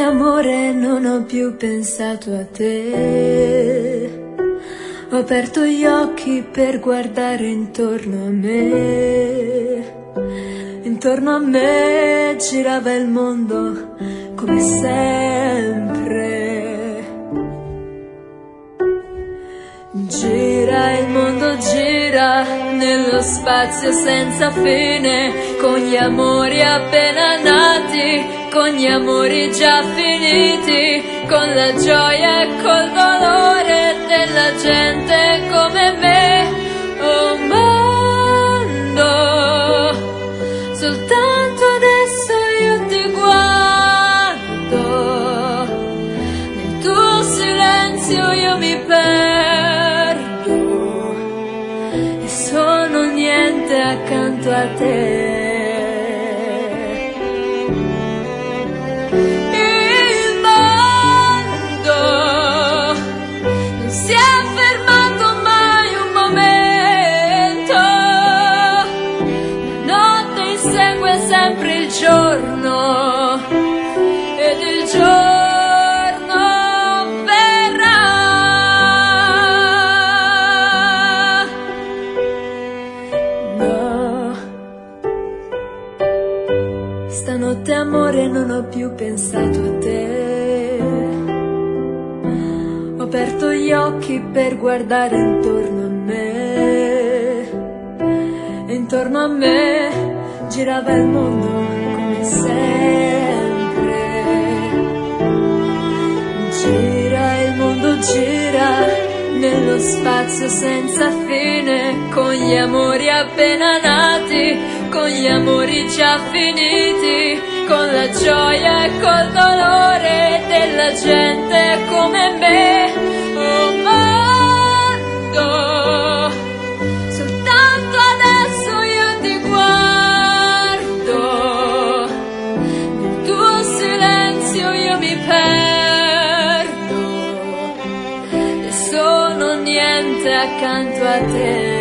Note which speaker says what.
Speaker 1: amore non ho più pensato a te. Ho aperto gli occhi per guardare intorno a me. Intorno a me girava il mondo come sempre. Gira il mondo, gira nello spazio senza fine, con gli amori appena nati, con gli amori già finiti, con la gioia e col dolore della gente come me. Oh mondo, soltanto adesso io ti guardo, nel tuo silenzio io mi perdo e sono niente accanto a te. Sempre il giorno ed il giorno verrà. No, stanotte amore non ho più pensato a te. Ho aperto gli occhi per guardare intorno a me. E intorno a me girava il mondo come sempre. Gira il mondo, gira nello spazio senza fine, con gli amori appena nati, con gli amori già finiti, con la gioia e col dolore della gente come me. Oh mondo, soltanto adesso io ti guardo, io mi perdo e sono niente accanto a te.